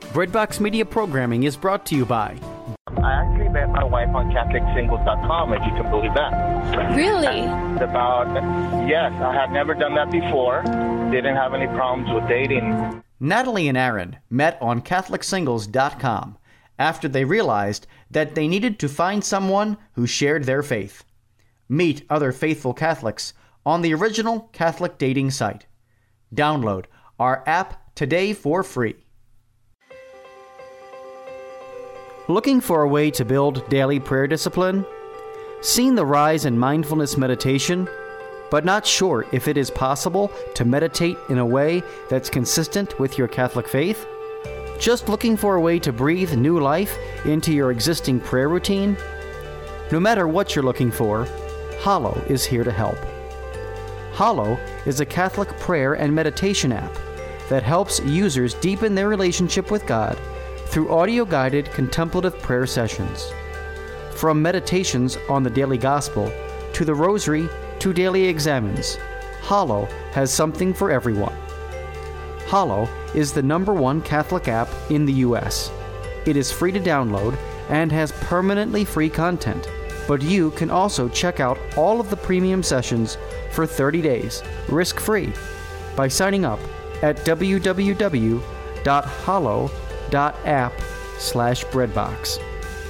Breadbox Media programming is brought to you by... I actually met my wife on CatholicSingles.com, if you can believe that. Really? Yes, I had never done that before. Didn't have any problems with dating. Natalie and Aaron met on CatholicSingles.com after they realized that they needed to find someone who shared their faith. Meet other faithful Catholics on the original Catholic dating site. Download our app today for free. Looking for a way to build daily prayer discipline? Seen the rise in mindfulness meditation, but not sure if it is possible to meditate in a way that's consistent with your Catholic faith? Just looking for a way to breathe new life into your existing prayer routine? No matter what you're looking for, Hallow is here to help. Hallow is a Catholic prayer and meditation app that helps users deepen their relationship with God through audio-guided contemplative prayer sessions. From meditations on the daily gospel to the rosary to daily examens, Hallow has something for everyone. Hallow is the #1 Catholic app in the U.S. It is free to download and has permanently free content, but you can also check out all of the premium sessions for 30 days, risk-free, by signing up at www.hallow.app/breadbox.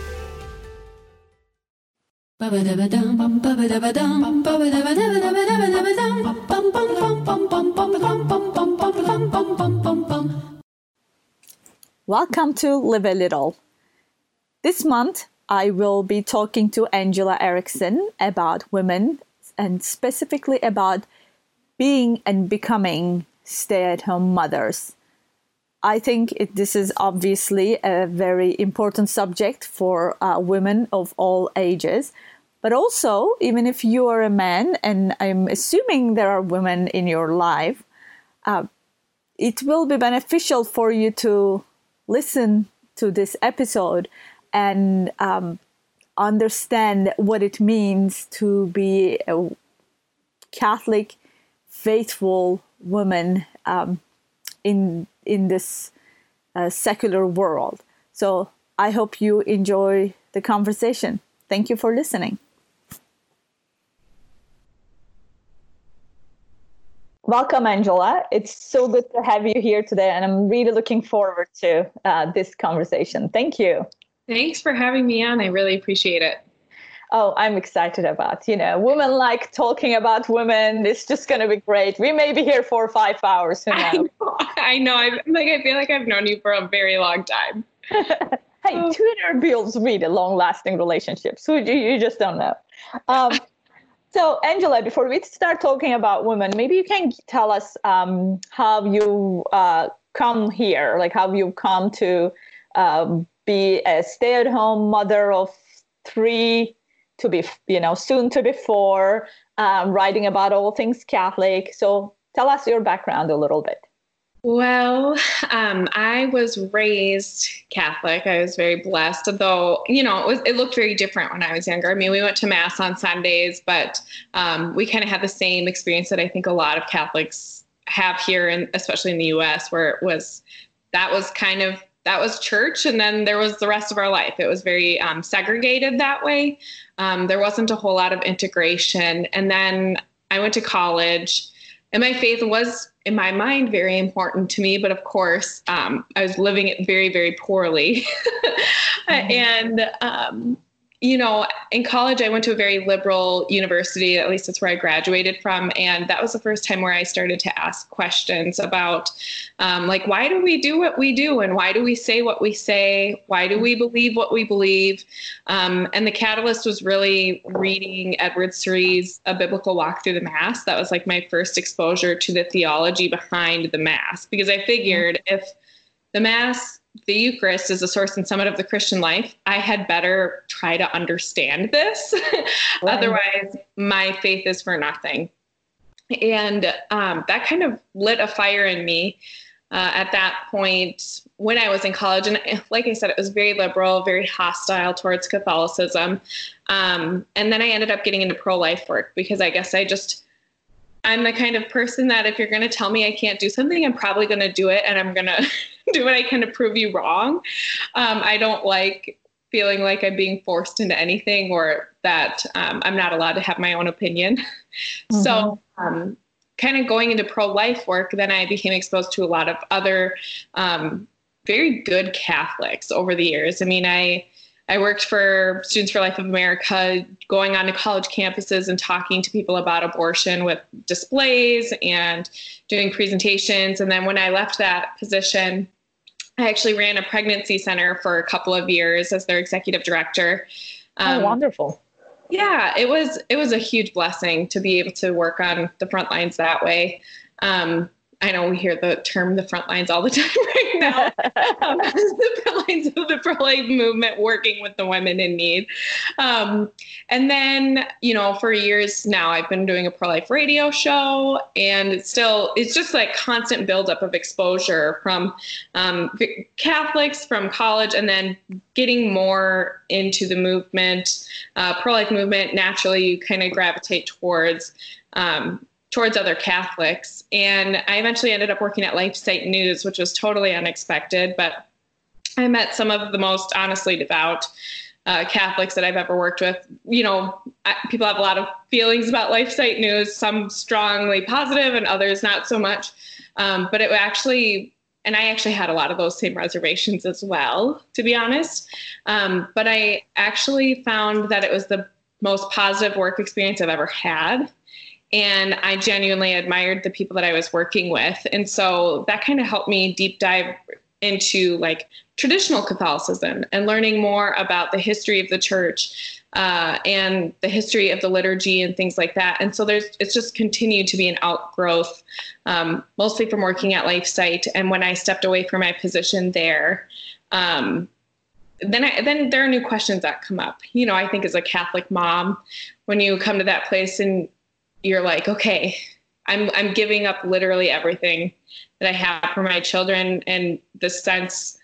Welcome to Live a Little. This month, I will be talking to Angela Erickson about women and specifically about being and becoming stay-at-home mothers. I think this is obviously a very important subject for women of all ages. But also, even if you are a man, and I'm assuming there are women in your life, it will be beneficial for you to listen to this episode and understand what it means to be a Catholic, faithful woman in this secular world. So I hope you enjoy the conversation. Thank you for listening. Welcome, Angela. It's so good to have you here today, and I'm really looking forward to this conversation. Thank you. Thanks for having me on. I really appreciate it. Oh, I'm excited about, women like talking about women. It's just going to be great. We may be here for 5 hours. Who knows? I know. I feel like I've known you for a very long time. Hey, Twitter builds really long-lasting relationships. You just don't know. So, Angela, before we start talking about women, maybe you can tell us how you come here, like how you come to be a stay-at-home mother of 3, to be, soon to be 4, writing about all things Catholic. So tell us your background a little bit. Well, I was raised Catholic. I was very blessed, although, it looked very different when I was younger. I mean, we went to Mass on Sundays, but we kind of had the same experience that I think a lot of Catholics have here, and especially in the U.S., where that was church, and then there was the rest of our life. It was very segregated that way. There wasn't a whole lot of integration. And then I went to college, and my faith was, in my mind, very important to me. But of course, I was living it very, very poorly. And in college, I went to a very liberal university. At least that's where I graduated from. And that was the first time where I started to ask questions about, why do we do what we do? And why do we say what we say? Why do we believe what we believe? And the catalyst was really reading Edward Surree's A Biblical Walk Through the Mass. That was like my first exposure to the theology behind the Mass, because I figured if the Mass, the Eucharist, is the source and summit of the Christian life, I had better try to understand this. Right. Otherwise, my faith is for nothing. And that kind of lit a fire in me at that point when I was in college. And like I said, it was very liberal, very hostile towards Catholicism. And then I ended up getting into pro-life work because I guess I'm the kind of person that if you're going to tell me I can't do something, I'm probably going to do it, and I'm going to do what I can to prove you wrong. I don't like feeling like I'm being forced into anything, or that I'm not allowed to have my own opinion. Mm-hmm. So kind of going into pro-life work, then I became exposed to a lot of other very good Catholics over the years. I mean, I worked for Students for Life of America, going on to college campuses and talking to people about abortion with displays and doing presentations. And then when I left that position, I actually ran a pregnancy center for a couple of years as their executive director. Oh, wonderful. Yeah, it was a huge blessing to be able to work on the front lines that way. I know we hear the term the front lines all the time right now. The front lines of the pro-life movement, working with the women in need. And then, for years now, I've been doing a pro-life radio show, and it's just like constant buildup of exposure from Catholics from college, and then getting more into the movement, pro-life movement. Naturally, you kind of gravitate towards other Catholics. And I eventually ended up working at LifeSite News, which was totally unexpected, but I met some of the most honestly devout Catholics that I've ever worked with. People have a lot of feelings about LifeSite News, some strongly positive and others not so much. But I actually had a lot of those same reservations as well, to be honest. But I actually found that it was the most positive work experience I've ever had. And I genuinely admired the people that I was working with. And so that kind of helped me deep dive into like traditional Catholicism and learning more about the history of the church and the history of the liturgy and things like that. And so it's just continued to be an outgrowth, mostly from working at LifeSite. And when I stepped away from my position there, then there are new questions that come up. I think as a Catholic mom, when you come to that place and you're like, okay, I'm giving up literally everything that I have for my children, and the sense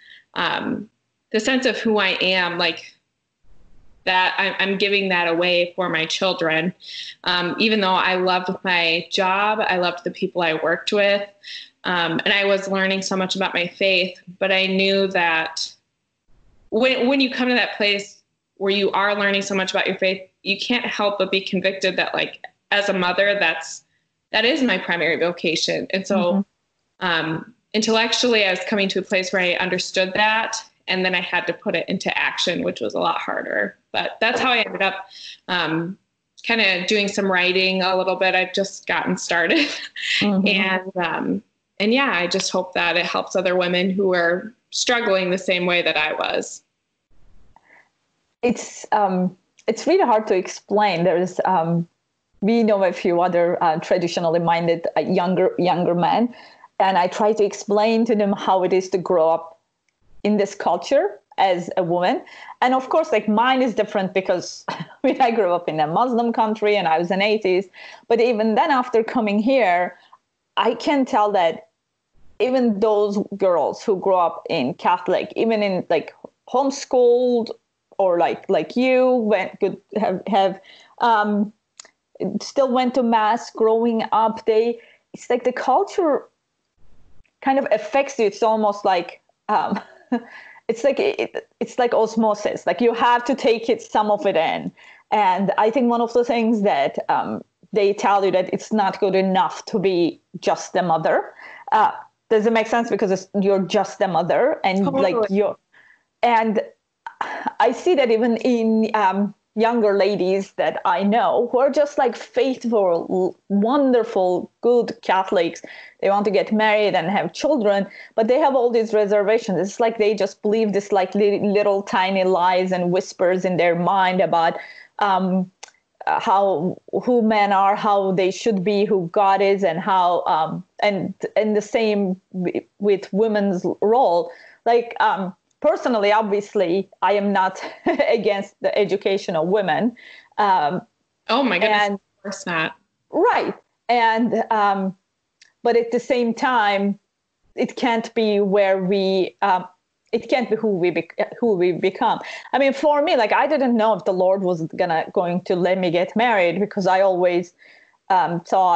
of who I am, like that I'm giving that away for my children. Even though I loved my job, I loved the people I worked with, and I was learning so much about my faith, but I knew that when you come to that place where you are learning so much about your faith, you can't help but be convicted that, like, as a mother, that is my primary vocation. And so intellectually, I was coming to a place where I understood that, and then I had to put it into action, which was a lot harder. But that's how I ended up kind of doing some writing a little bit. I've just gotten started. And yeah, I just hope that it helps other women who are struggling the same way that I was. It's really hard to explain. There's we know a few other traditionally minded younger men, and I try to explain to them how it is to grow up in this culture as a woman. And of course, like, mine is different because I grew up in a Muslim country and I was an atheist. But even then, after coming here, I can tell that even those girls who grow up in Catholic, even in like homeschooled, or like you have still went to mass growing up, it's like the culture kind of affects you. It's almost like it's like osmosis. Like, you have to take some of it in. And I think one of the things that they tell you, that it's not good enough to be just a mother. Does it make sense? Because you're just a mother, and totally. And I see that even in younger ladies that I know who are just like faithful, wonderful, good Catholics. They want to get married and have children, but they have all these reservations. It's like they just believe this like little tiny lies and whispers in their mind about who men are, how they should be, who God is, and how and the same with women's role. Like, personally, obviously, I am not against the education of women. Oh my goodness, of course not. Right. And, but at the same time, it can't be it can't be who we become. I mean, for me, like, I didn't know if the Lord was going to let me get married, because I always thought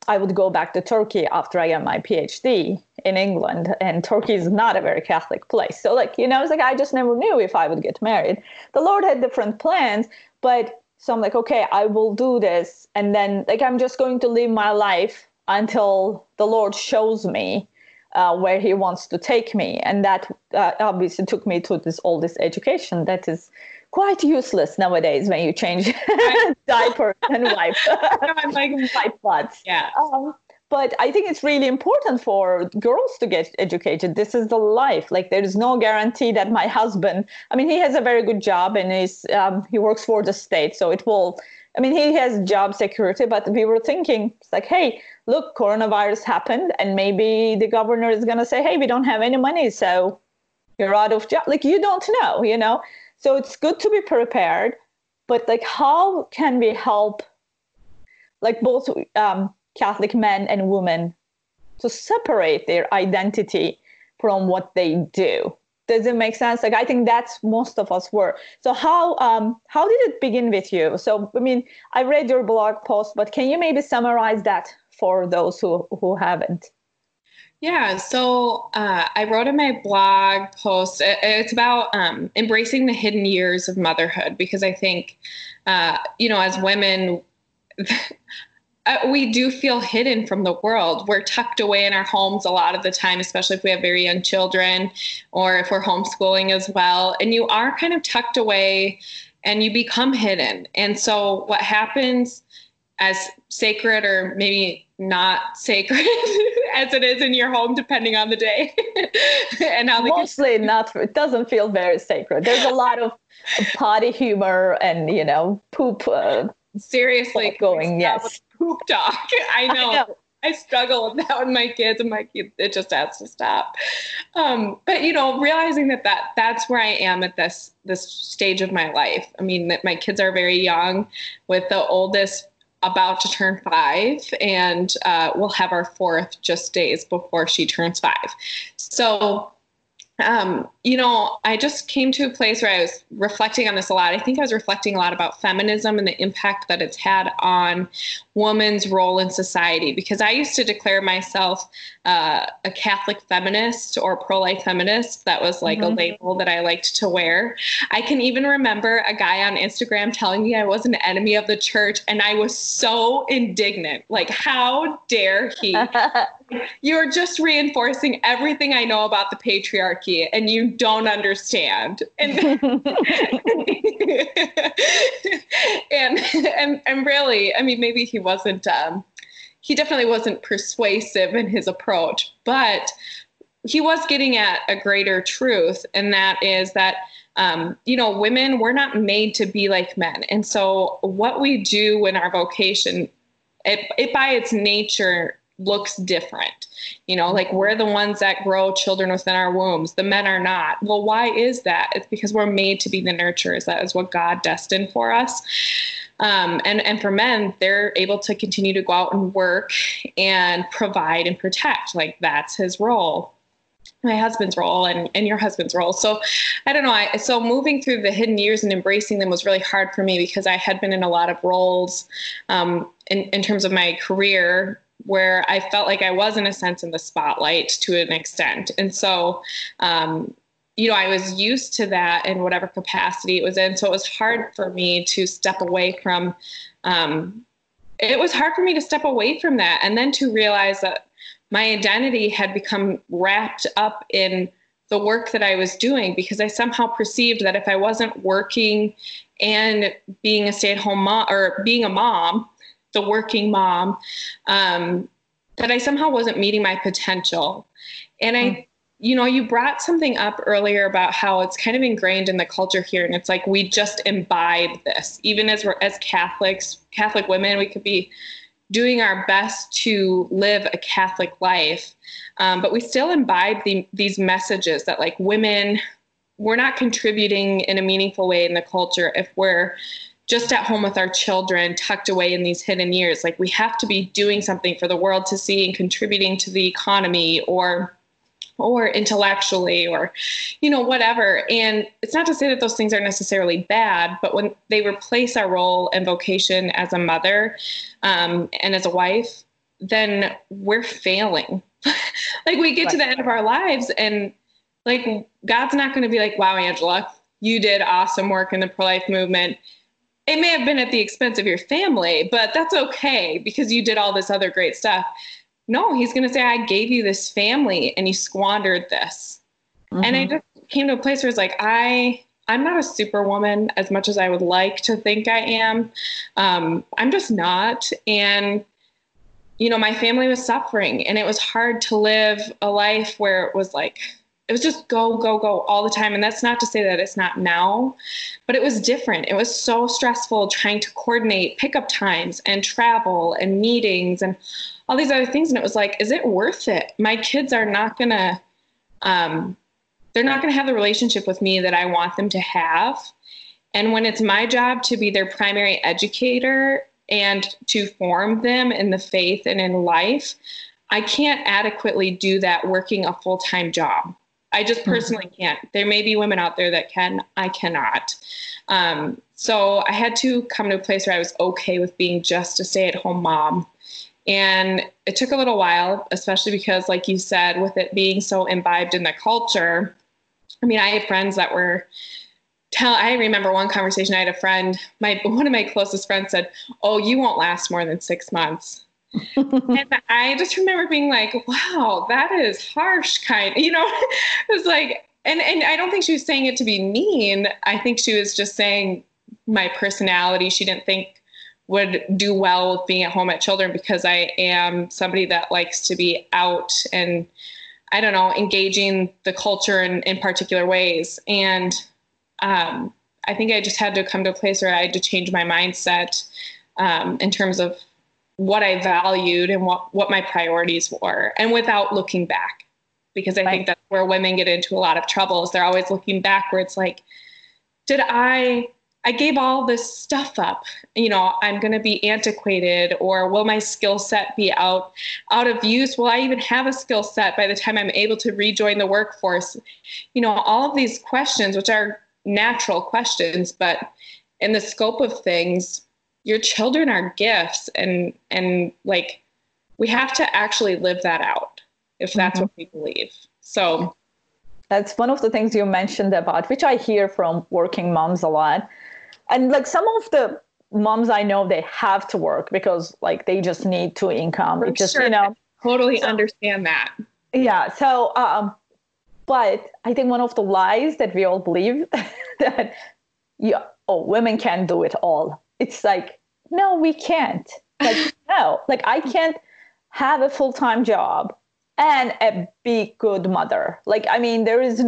I would go back to Turkey after I got my PhD in England, and Turkey is not a very Catholic place. So it's like I just never knew if I would get married. The Lord had different plans, but so I'm like, okay, I will do this. And then I'm just going to live my life until the Lord shows me where he wants to take me. And that obviously took me to all this education that is quite useless nowadays when you change diapers and wipe butts. Yeah. But I think it's really important for girls to get educated. This is the life. There is no guarantee that my husband, he has a very good job and he works for the state. So he has job security, but we were thinking, it's like, hey, look, coronavirus happened and maybe the governor is going to say, hey, we don't have any money. So you're out of job. You don't know, So it's good to be prepared, but how can we help both Catholic men and women to separate their identity from what they do? Does it make sense? I think that's most of us were. So how did it begin with you? So, I read your blog post, but can you maybe summarize that for those who haven't? Yeah, so I wrote in my blog post, it's about embracing the hidden years of motherhood, because I think, as women, we do feel hidden from the world. We're tucked away in our homes a lot of the time, especially if we have very young children or if we're homeschooling as well. And you are kind of tucked away and you become hidden. And so what happens, as sacred or maybe not sacred as it is in your home, depending on the day, and how mostly not, it doesn't feel very sacred. There's a lot of potty humor and, poop. Seriously, going, yes. Poop talk. I know. I struggle with that with my kids. I'm like, it just has to stop. But realizing that's where I am at this stage of my life. That my kids are very young, with the oldest about to turn 5, and we'll have our 4th just days before she turns 5. So, I just came to a place where I was reflecting on this a lot. I think I was reflecting a lot about feminism and the impact that it's had on woman's role in society, because I used to declare myself a Catholic feminist or pro-life feminist. That was a label that I liked to wear. I can even remember a guy on Instagram telling me I was an enemy of the church, and I was so indignant. How dare he? You're just reinforcing everything I know about the patriarchy, and you don't understand. And and really, maybe he wasn't. He definitely wasn't persuasive in his approach, but he was getting at a greater truth, and that is that women, we're not made to be like men, and so what we do in our vocation, it by its nature looks different. We're the ones that grow children within our wombs. The men are not. Well, why is that? It's because we're made to be the nurturers. That is what God destined for us. And for men, they're able to continue to go out and work and provide and protect. That's his role, my husband's role, and your husband's role. So I don't know. So moving through the hidden years and embracing them was really hard for me, because I had been in a lot of roles in terms of my career where I felt like I was, in a sense, in the spotlight to an extent. And so, I was used to that in whatever capacity it was in. So it was hard for me to step away from, that. And then to realize that my identity had become wrapped up in the work that I was doing, because I somehow perceived that if I wasn't working and being a stay-at-home mom, or being a mom, the working mom, that I somehow wasn't meeting my potential. And you brought something up earlier about how it's kind of ingrained in the culture here. And it's we just imbibe this. Even as Catholic women, we could be doing our best to live a Catholic life. But we still imbibe these messages that women, we're not contributing in a meaningful way in the culture if we're just at home with our children, tucked away in these hidden years. We have to be doing something for the world to see and contributing to the economy or intellectually or, whatever. And it's not to say that those things are necessarily bad, but when they replace our role and vocation as a mother and as a wife, then we're failing. Like we get to the end of our lives and like, God's not going to be like, wow, Angela, you did awesome work in the pro-life movement. It may have been at the expense of your family, but that's okay because you did all this other great stuff. No, he's going to say, I gave you this family and you squandered this. Mm-hmm. And I just came to a place where it's like, I'm not a superwoman as much as I would like to think I am. I'm just not. And, you know, my family was suffering and it was hard to live a life where it was like, it was just go, go, go all the time. And that's not to say that it's not now, but it was different. It was so stressful trying to coordinate pickup times and travel and meetings and all these other things. And it was like, is it worth it? My kids are not going to, they're not going to have the relationship with me that I want them to have. And when it's my job to be their primary educator and to form them in the faith and in life, I can't adequately do that working a full-time job. I just personally can't. There may be women out there that can. I cannot. So I had to come to a place where I was okay with being just a stay-at-home mom. And it took a little while, especially because, like you said, with it being so imbibed in the culture, I mean, I have friends that were I remember one conversation, I had a friend, one of my closest friends said, oh, you won't last more than 6 months. And I just remember being like, wow, that is harsh it was like, and I don't think she was saying it to be mean. I think she was just saying my personality, she didn't think would do well with being at home at children because I am somebody that likes to be out and I don't know, engaging the culture in particular ways. And I think I just had to come to a place where I had to change my mindset in terms of what I valued and what my priorities were, and without looking back, because I think that's where women get into a lot of troubles. They're always looking back where it's like, did I gave all this stuff up, I'm going to be antiquated, or will my skill set be out of use? Will I even have a skill set by the time I'm able to rejoin the workforce? All of these questions, which are natural questions, but in the scope of things, your children are gifts, and like we have to actually live that out if that's what we believe. So that's one of the things you mentioned about, which I hear from working moms a lot. And like some of the moms I know, they have to work because like they just need to income. It just, sure. Totally understand that. Yeah. So, but I think one of the lies that we all believe that women can't do it all. It's like, no, we can't. Like, no, like I can't have a full-time job and be good mother. Like, I mean, there is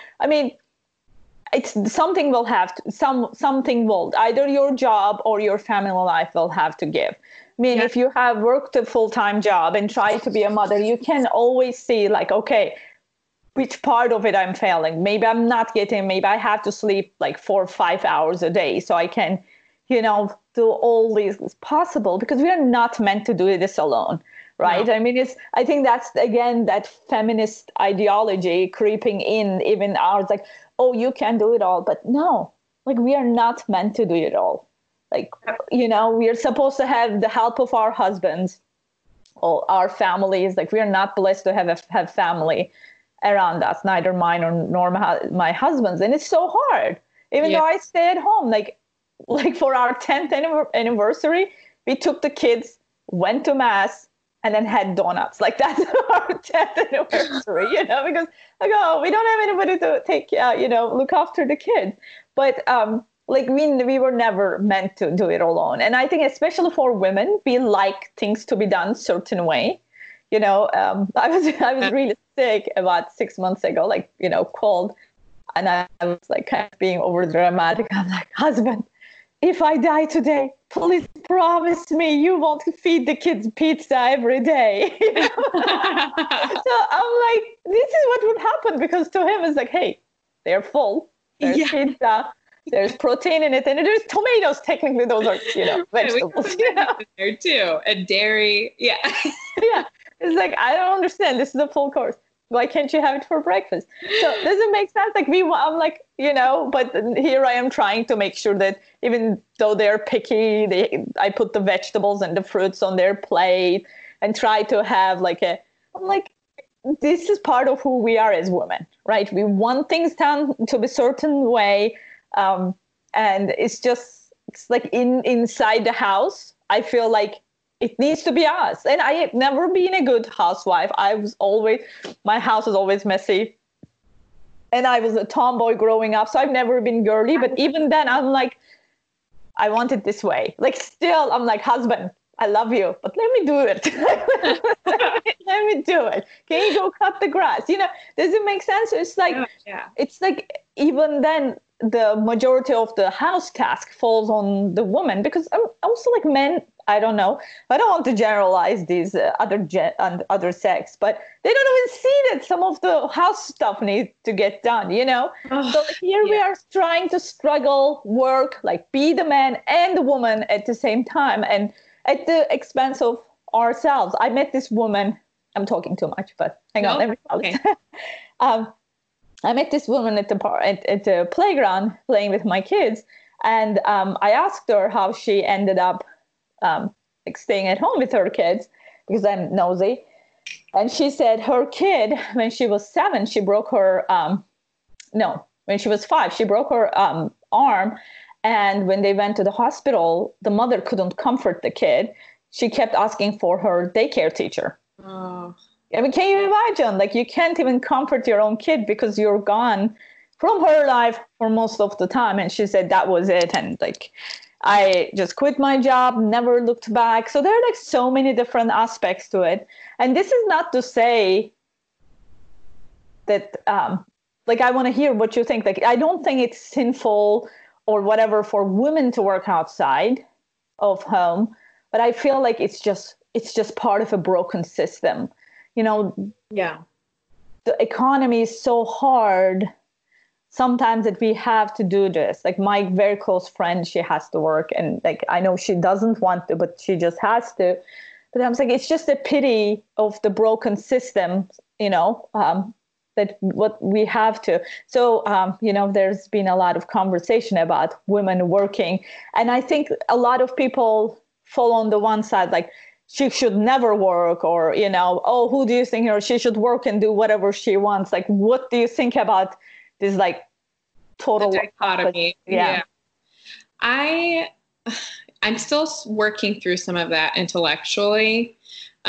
it's something will have to, something will, either your job or your family life will have to give. I mean, if you have worked a full-time job and try to be a mother, you can always see like, okay, which part of it I'm failing. Maybe I'm not maybe I have to sleep like 4 or 5 hours a day so I can, do all these possible, because we are not meant to do this alone. Right. No. I mean, I think that's, again, that feminist ideology creeping in, even ours, like, oh, you can do it all. But no, like, we are not meant to do it all. Like, we are supposed to have the help of our husbands or our families. Like, we are not blessed to have family around us, neither mine nor my husband's. And it's so hard, even though I stay at home. Like for our 10th anniversary, we took the kids, went to mass, and then had donuts. Like, that's our 10th anniversary, because like, oh, we don't have anybody to take, look after the kids. But like we were never meant to do it alone. And I think especially for women, we like things to be done a certain way. I was really sick about 6 months ago, like, cold. And I was like kind of being over dramatic. I'm like, husband, if I die today, please promise me you won't feed the kids pizza every day. So I'm like, this is what would happen, because to him it's like, hey, they're full. There's pizza. There's protein in it, and there's tomatoes. Technically, those are vegetables. There too, and dairy. Yeah. Yeah. It's like, I don't understand. This is a full course. Why can't you have it for breakfast? So does it make sense? Like I'm like, but here I am trying to make sure that even though they're picky, I put the vegetables and the fruits on their plate. and try to have like I'm like, this is part of who we are as women, right? We want things done to be a certain way. And it's like inside the house, I feel like it needs to be us. And I have never been a good housewife. My house was always messy. And I was a tomboy growing up, so I've never been girly. But even then, I'm like, I want it this way. Like, still, I'm like, husband, I love you, but let me do it. Let me do it. Can you go cut the grass? Does it make sense? It's like, It's like even then the majority of the house task falls on the woman, because I'm also like men. I don't know. I don't want to generalize these other sex, but they don't even see that some of the house stuff needs to get done, So like here we are trying to struggle, work, like be the man and the woman at the same time, and at the expense of ourselves. I met this woman. I'm talking too much, but hang on. Let me tell you. I met this woman at the playground playing with my kids, and I asked her how she ended up like staying at home with her kids, because I'm nosy. And she said her kid, when she was 7, she broke her when she was 5, she broke her arm. And when they went to the hospital, the mother couldn't comfort the kid. She kept asking for her daycare teacher. Oh. I mean, can you imagine? Like, you can't even comfort your own kid because you're gone from her life for most of the time. And she said that was it. And like, I just quit my job, never looked back. So there are like so many different aspects to it. And this is not to say that, like, I want to hear what you think. Like, I don't think it's sinful or whatever for women to work outside of home, but I feel like it's just part of a broken system. The economy is so hard sometimes that we have to do this. Like, my very close friend, she has to work, and like, I know she doesn't want to, but she just has to. But I'm like, it's just a pity of the broken system, that what we have to. So, there's been a lot of conversation about women working. And I think a lot of people fall on the one side, like, she should never work, or, who do you think she should work and do whatever she wants? Like, what do you think about this, like, total dichotomy? Yeah. I'm still working through some of that intellectually.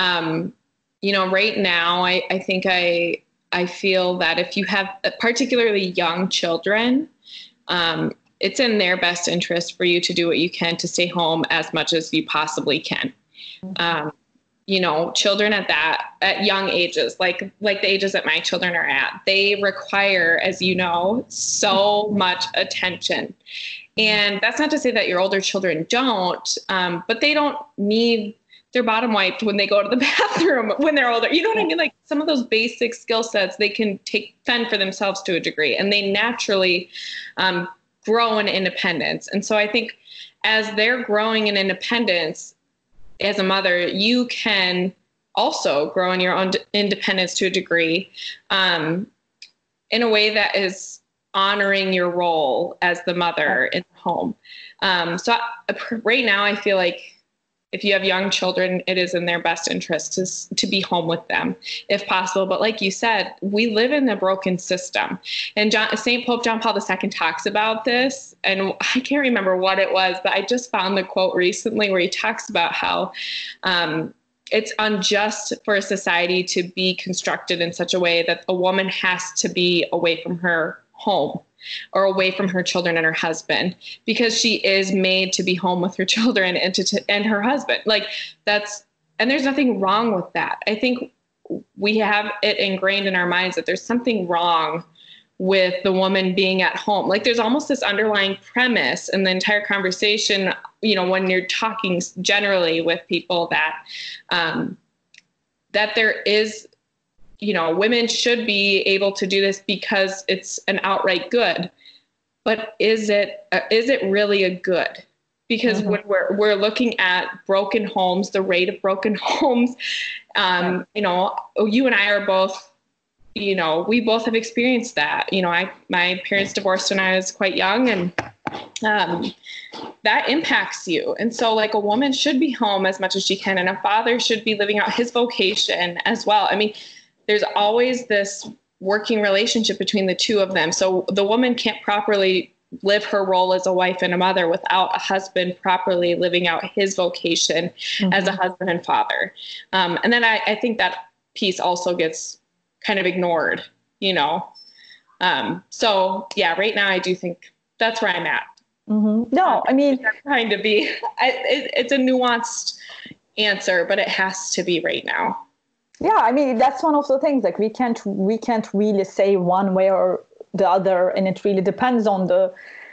Right now, I think I feel that if you have particularly young children, it's in their best interest for you to do what you can to stay home as much as you possibly can. Children at young ages, like the ages that my children are at, they require, as you know, so much attention. And that's not to say that your older children don't, but they don't need their bottom wiped when they go to the bathroom when they're older. You know what I mean? Like, some of those basic skill sets, they can fend for themselves to a degree, and they naturally grow in independence. And so I think as they're growing in independence, as a mother, you can also grow in your own independence to a degree, in a way that is honoring your role as the mother in the home. Right now, I feel like if you have young children, it is in their best interest to be home with them if possible. But like you said, we live in a broken system. And St. Pope John Paul II talks about this. And I can't remember what it was, but I just found the quote recently where he talks about how it's unjust for a society to be constructed in such a way that a woman has to be away from her home or away from her children and her husband, because she is made to be home with her children and her husband. Like, and there's nothing wrong with that. I think we have it ingrained in our minds that there's something wrong with the woman being at home. Like, there's almost this underlying premise in the entire conversation, when you're talking generally with people, that there is, women should be able to do this because it's an outright good. But is it really a good? Because when we're looking at broken homes, the rate of broken homes, you and I are both, we both have experienced that. My parents divorced when I was quite young, and that impacts you. And so like a woman should be home as much as she can, and a father should be living out his vocation as well. I mean, there's always this working relationship between the two of them. So the woman can't properly live her role as a wife and a mother without a husband properly living out his vocation as a husband and father. And then I think that piece also gets kind of ignored, you know? So yeah, right now I do think that's where I'm at. No, I mean, trying to be, it's a nuanced answer, but it has to be right now. Yeah, I mean, that's one of the things, like we can't really say one way or the other, and it really depends on the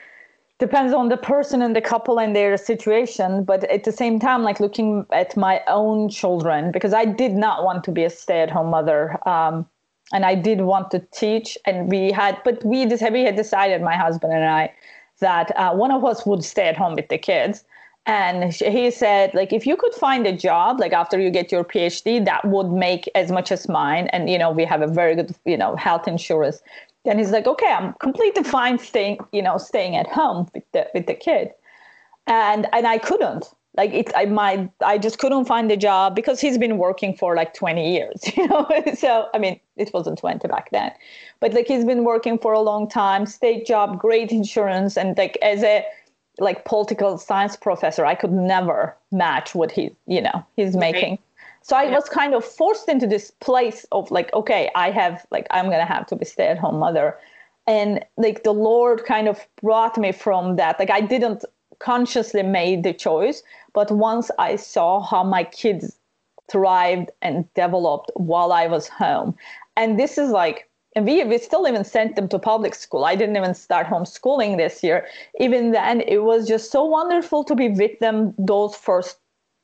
person and the couple and their situation. But at the same time, like looking at my own children, because I did not want to be a stay-at-home mother, and I did want to teach, and we had decided, my husband and I, that one of us would stay at home with the kids. And he said, like, if you could find a job, like after you get your PhD, that would make as much as mine. And, you know, we have a very good, you know, health insurance. And he's like, okay, I'm completely fine staying at home with the kid. And I couldn't, like, I just couldn't find a job because he's been working for like 20 years, you know? So, I mean, it wasn't 20 back then, but like he's been working for a long time, state job, great insurance. And like, as a political science professor, I could never match what he's making. So I was kind of forced into this place of like, okay, I'm going to have to be stay-at-home mother. And like the Lord kind of brought me from that. Like I didn't consciously make the choice, but once I saw how my kids thrived and developed while I was home, and this is like, and we still even sent them to public school. I didn't even start homeschooling this year. Even then, it was just so wonderful to be with them those first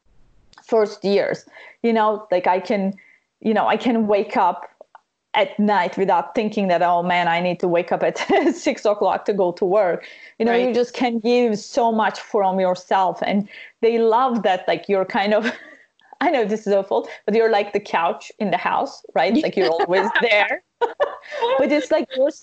years. You know, like I can wake up at night without thinking that, oh man, I need to wake up at 6 o'clock to go to work. You know, You just can give so much from yourself. And they love that, like you're kind of, I know this is awful, but you're like the couch in the house, right? Like you're always there. But it's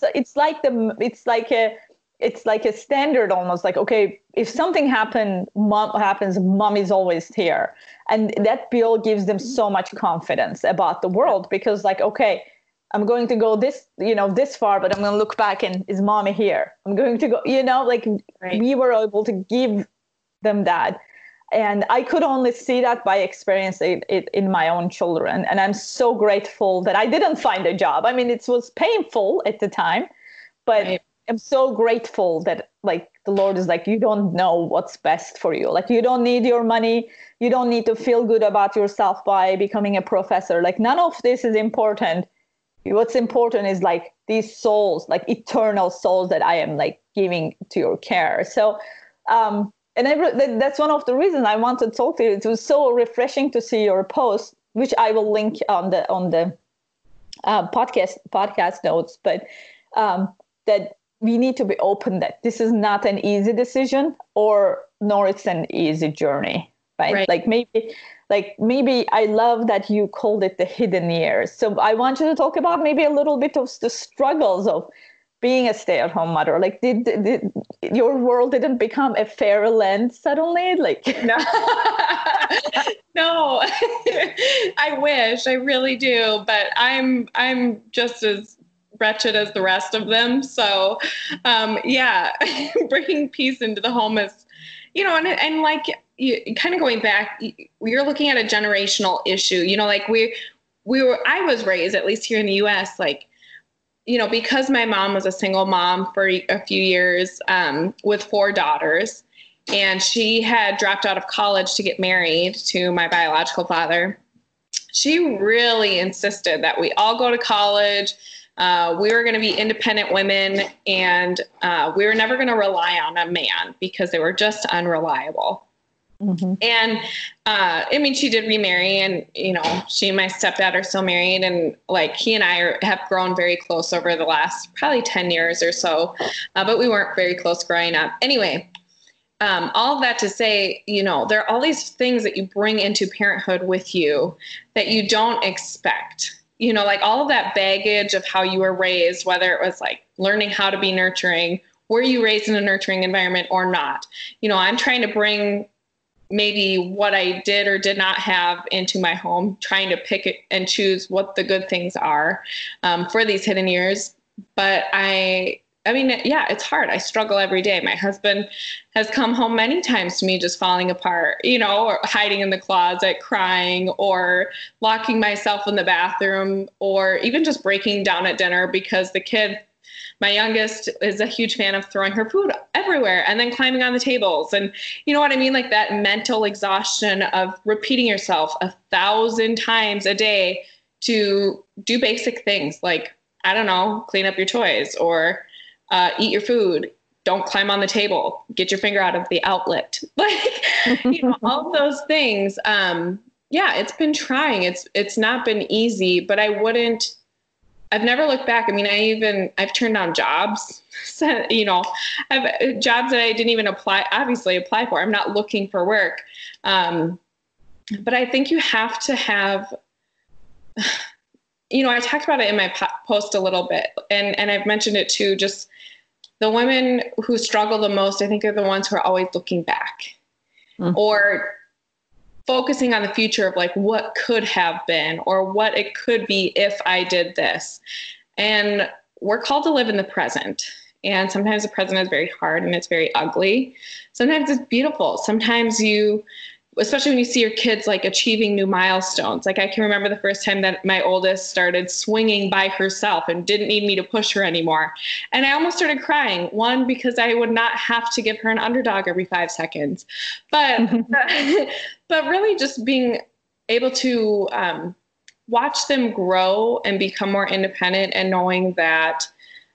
like a standard almost, like, okay, if something happens, mom is always here. And that bill gives them so much confidence about the world, because like, okay, I'm going to go this far, but I'm going to look back and is mommy here? I'm going to go, we were able to give them that. And I could only see that by experiencing it in my own children. And I'm so grateful that I didn't find a job. I mean, it was painful at the time, but I'm so grateful that like the Lord is like, you don't know what's best for you. Like you don't need your money. You don't need to feel good about yourself by becoming a professor. Like none of this is important. What's important is like these souls, like eternal souls that I am like giving to your care. So, and that's one of the reasons I wanted to talk to you. It was so refreshing to see your post, which I will link on the podcast notes. But that we need to be open that this is not an easy decision, nor it's an easy journey, right? Like maybe I love that you called it the hidden years. So I want you to talk about maybe a little bit of the struggles of being a stay-at-home mother. Like did your world didn't become a fairyland suddenly? Like no, I wish, I really do, but I'm just as wretched as the rest of them. So bringing peace into the home is, and like kind of going back, you're looking at a generational issue, like I was raised, at least here in the US, like, because my mom was a single mom for a few years with 4 daughters, and she had dropped out of college to get married to my biological father. She really insisted that we all go to college. We were going to be independent women, and we were never going to rely on a man because they were just unreliable. Mm-hmm. And, she did remarry, and, she and my stepdad are still married, and like he and I have grown very close over the last probably 10 years or so. But we weren't very close growing up. Anyway, all of that to say, there are all these things that you bring into parenthood with you that you don't expect, like all of that baggage of how you were raised, whether it was like learning how to be nurturing were you raised in a nurturing environment or not? I'm trying to bring maybe what I did or did not have into my home, trying to pick it and choose what the good things are for these hidden years. But it's hard. I struggle every day. My husband has come home many times to me just falling apart, or hiding in the closet, crying, or locking myself in the bathroom, or even just breaking down at dinner because my youngest is a huge fan of throwing her food everywhere and then climbing on the tables. And you know what I mean? Like that mental exhaustion of repeating yourself 1,000 times a day to do basic things like, I don't know, clean up your toys or eat your food. Don't climb on the table. Get your finger out of the outlet. Like, all those things. It's been trying. It's not been easy, but I've never looked back. I mean, I've turned down jobs, I've jobs that I didn't even apply for. I'm not looking for work. But I think you have to have, I talked about it in my post a little bit, and I've mentioned it too, just the women who struggle the most, I think, are the ones who are always looking back or focusing on the future of like what could have been or what it could be if I did this. And we're called to live in the present. And sometimes the present is very hard and it's very ugly. Sometimes it's beautiful. Sometimes especially when you see your kids like achieving new milestones. Like I can remember the first time that my oldest started swinging by herself and didn't need me to push her anymore. And I almost started crying. One, because I would not have to give her an underdog every 5 seconds, but really just being able to watch them grow and become more independent and knowing that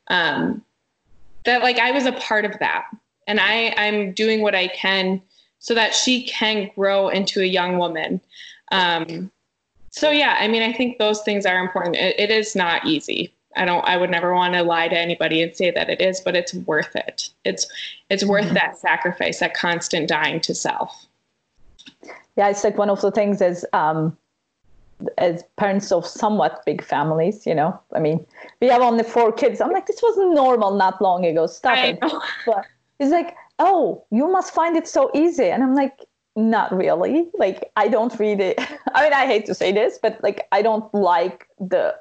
like I was a part of that. And I'm doing what I can so that she can grow into a young woman. I think those things are important. It is not easy. I would never want to lie to anybody and say that it is, but it's worth it. It's worth that sacrifice, that constant dying to self. Yeah, it's like one of the things as parents of somewhat big families, we have only 4 kids. I'm like, this wasn't normal not long ago. Stop it. But it's like, oh, you must find it so easy. And I'm like, not really. Like, I don't read it. I hate to say this, but like, I don't like the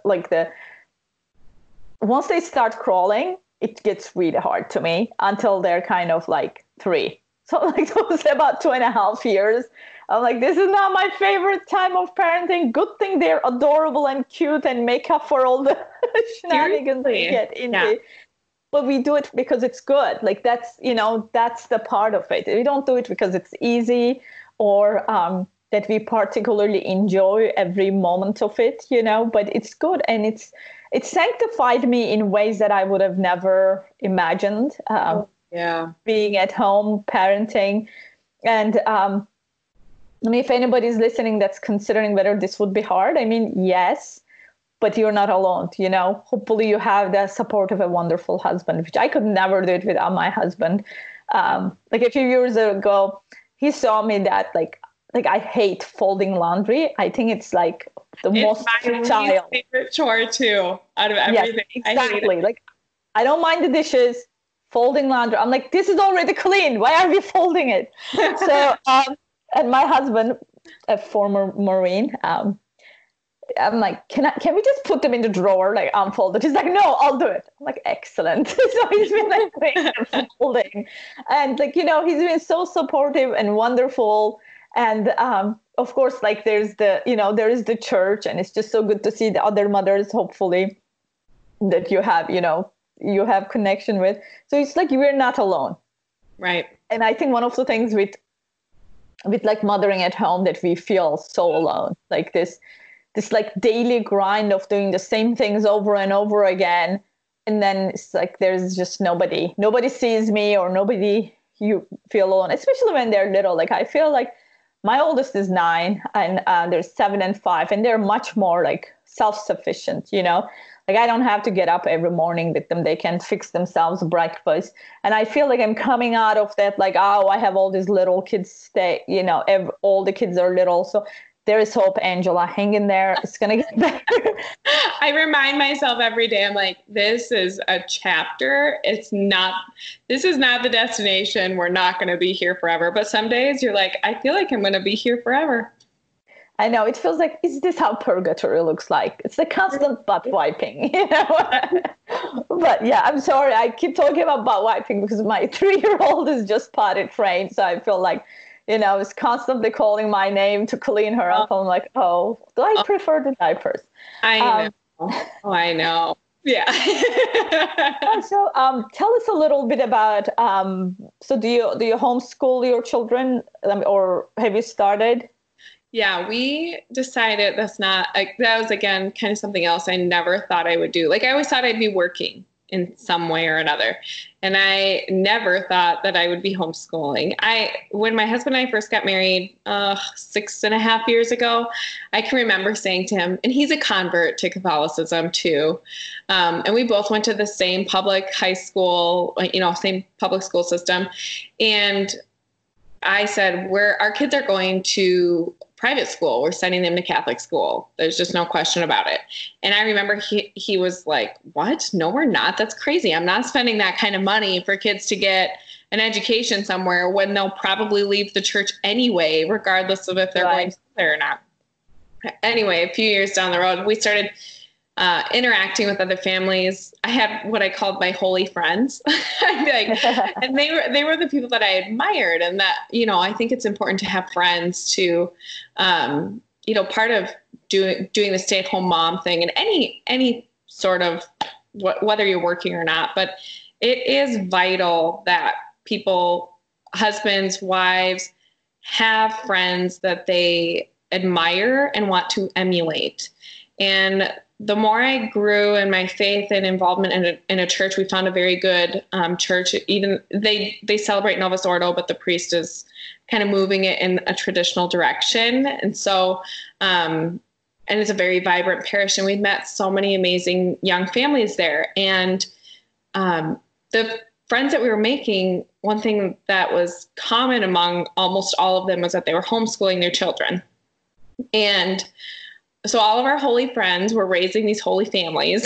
once they start crawling, it gets really hard to me until they're kind of like 3. So like those about 2.5 years, I'm like, this is not my favorite time of parenting. Good thing they're adorable and cute and make up for all the shenanigans they get into. Yeah. But we do it because it's good. Like that's the part of it. We don't do it because it's easy or that we particularly enjoy every moment of it, but it's good. And it sanctified me in ways that I would have never imagined. Being at home, parenting. And if anybody's listening that's considering whether this would be hard, yes. But you're not alone, Hopefully you have the support of a wonderful husband, which I could never do it without my husband. Like a few years ago, he saw me that like I hate folding laundry. I think it's like the most futile favorite chore too out of everything. Yes, exactly. Like I don't mind the dishes. Folding laundry, I'm like, this is already clean. Why are we folding it? So, and my husband, a former Marine. I'm like, can we just put them in the drawer, like unfolded? He's like, no, I'll do it. I'm like, excellent. So he's been like doing folding, and like he's been so supportive and wonderful. And of course, like there is the church, and it's just so good to see the other mothers, hopefully, that you have connection with. So it's like we're not alone, right? And I think one of the things with like mothering at home that we feel so alone, like this like daily grind of doing the same things over and over again. And then it's like, there's just nobody sees me or you feel alone, especially when they're little. Like, I feel like my oldest is 9 and there's 7 and 5, and they're much more like self-sufficient, like I don't have to get up every morning with them. They can fix themselves breakfast. And I feel like I'm coming out of that, like, oh, I have all these little kids all the kids are little. So there is hope, Angela. Hang in there. It's going to get better. I remind myself every day, I'm like, this is a chapter. This is not the destination. We're not going to be here forever. But some days you're like, I feel like I'm going to be here forever. I know. It feels like, is this how purgatory looks like? It's the constant butt wiping, you know? But yeah, I'm sorry. I keep talking about butt wiping because my 3-year-old is just potty trained. So I feel like, you know, is constantly calling my name to clean her up. I'm like, oh, do I prefer the diapers? I know. I know. Yeah. So tell us a little bit about, so do you homeschool your children, or have you started? Yeah, we decided that was, again, kind of something else I never thought I would do. Like, I always thought I'd be working in some way or another. And I never thought that I would be homeschooling. When my husband and I first got married 6.5 years ago, I can remember saying to him, and he's a convert to Catholicism too. And we both went to the same public high school, same public school system. And I said, our kids are going to private school. We're sending them to Catholic school. There's just no question about it. And I remember he was like, what? No, we're not. That's crazy. I'm not spending that kind of money for kids to get an education somewhere when they'll probably leave the church anyway, regardless of if they're going there or not. Anyway, a few years down the road, we started interacting with other families. I had what I called my holy friends. And they were the people that I admired, and that, I think it's important to have friends to, part of doing the stay-at-home mom thing, and any sort of whether you're working or not, but it is vital that people, husbands, wives, have friends that they admire and want to emulate. And the more I grew in my faith and involvement in a church, we found a very good church. Even they celebrate Novus Ordo, but the priest is kind of moving it in a traditional direction. And so, and it's a very vibrant parish, and we've met so many amazing young families there. And the friends that we were making, one thing that was common among almost all of them was that they were homeschooling their children. And so all of our holy friends were raising these holy families.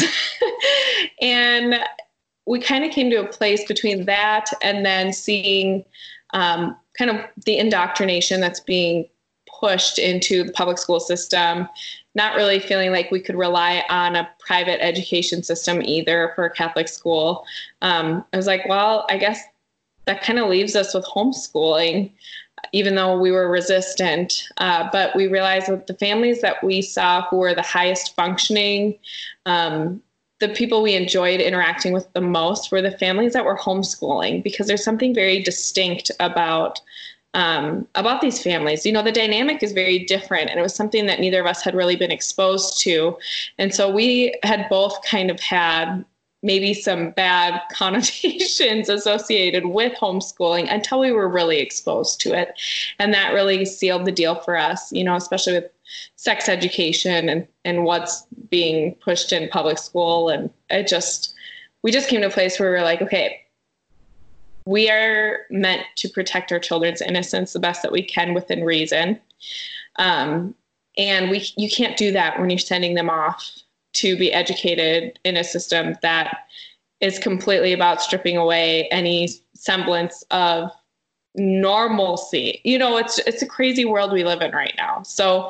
And we kind of came to a place between that and then seeing kind of the indoctrination that's being pushed into the public school system, not really feeling like we could rely on a private education system either for a Catholic school. I was like, well, I guess that kind of leaves us with homeschooling, even though we were resistant. But we realized that the families that we saw who were the highest functioning, the people we enjoyed interacting with the most were the families that were homeschooling, because there's something very distinct about these families. The dynamic is very different, and it was something that neither of us had really been exposed to. And so we had both kind of had maybe some bad connotations associated with homeschooling until we were really exposed to it. And that really sealed the deal for us, especially with sex education and what's being pushed in public school. And we just came to a place where we were like, okay, we are meant to protect our children's innocence the best that we can within reason. And you can't do that when you're sending them off to be educated in a system that is completely about stripping away any semblance of normalcy. It's a crazy world we live in right now. So,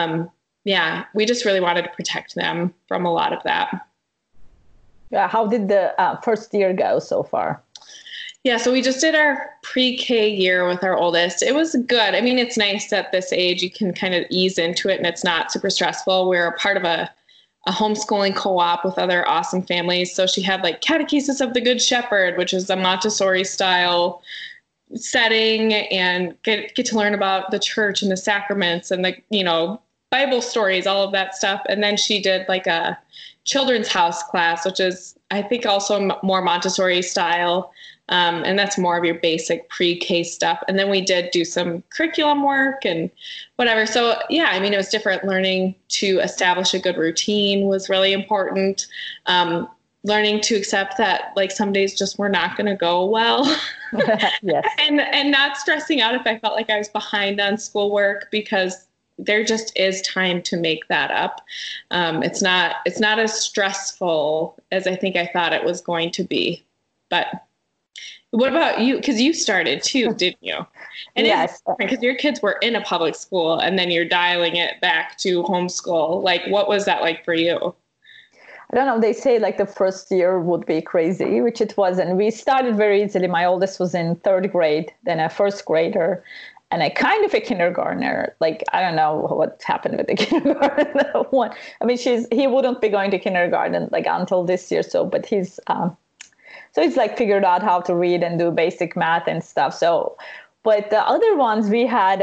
we just really wanted to protect them from a lot of that. Yeah. How did the first year go so far? Yeah, so we just did our pre-K year with our oldest. It was good. I mean, it's nice at this age you can kind of ease into it and it's not super stressful. We're a part of a homeschooling co-op with other awesome families. So she had like Catechesis of the Good Shepherd, which is a Montessori style setting, and get to learn about the church and the sacraments and the, Bible stories, all of that stuff. And then she did like a children's house class, which is, I think, also more Montessori style. And that's more of your basic pre-K stuff. And then we did do some curriculum work and whatever. So yeah, I mean, it was different. Learning to establish a good routine was really important. Learning to accept that like some days just were not going to go well. Yes. And not stressing out if I felt like I was behind on schoolwork, because there just is time to make that up. It's not as stressful as I think I thought it was going to be. But what about you? Because you started too, didn't you? And yes, because your kids were in a public school and then you're dialing it back to homeschool. Like, what was that like for you? I don't know. They say like the first year would be crazy, which it wasn't. We started very easily. My oldest was in third grade, then a first grader, and a kind of a kindergartner. Like, I don't know what happened with the kindergarten one. I mean, he wouldn't be going to kindergarten like until this year. So, but he's like figured out how to read and do basic math and stuff. So, but the other ones we had,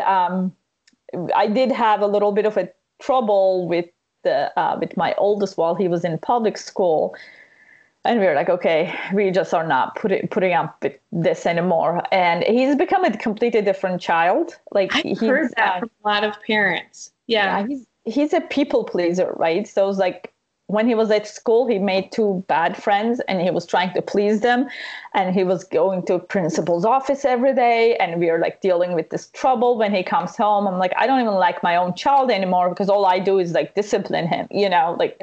I did have a little bit of a trouble with my oldest while he was in public school. And we were like, okay, we just are not putting up with this anymore. And he's become a completely different child. Like, I've heard that from a lot of parents. Yeah. He's a people pleaser, right? So it's like when he was at school, he made 2 bad friends and he was trying to please them. And he was going to principal's office every day. And we were like dealing with this trouble when he comes home. I'm like, I don't even like my own child anymore because all I do is like discipline him, like,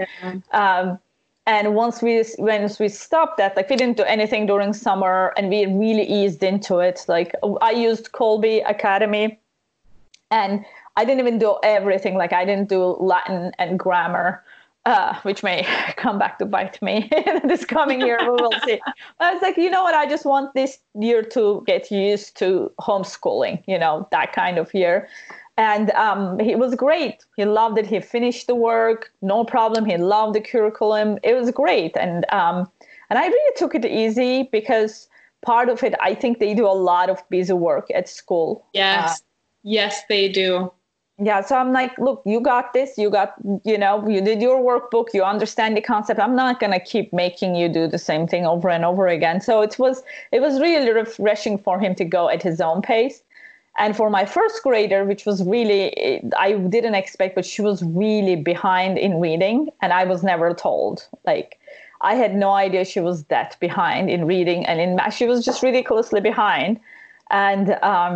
and once we stopped that, like we didn't do anything during summer and we really eased into it. Like I used Colby Academy and I didn't even do everything. Like I didn't do Latin and grammar. Which may come back to bite me this coming year. We will see. I was like, you know what? I just want this year to get used to homeschooling, that kind of year. And he was great. He loved it. He finished the work, no problem. He loved the curriculum. It was great. And I really took it easy because part of it, I think they do a lot of busy work at school. Yes. Yes, they do. Yeah. So I'm like, look, you got this. You got, you did your workbook. You understand the concept. I'm not going to keep making you do the same thing over and over again. So it was really refreshing for him to go at his own pace. And for my first grader, which was really, I didn't expect, but she was really behind in reading. And I was never told. Like, I had no idea she was that behind in reading and in math. She was just ridiculously behind. And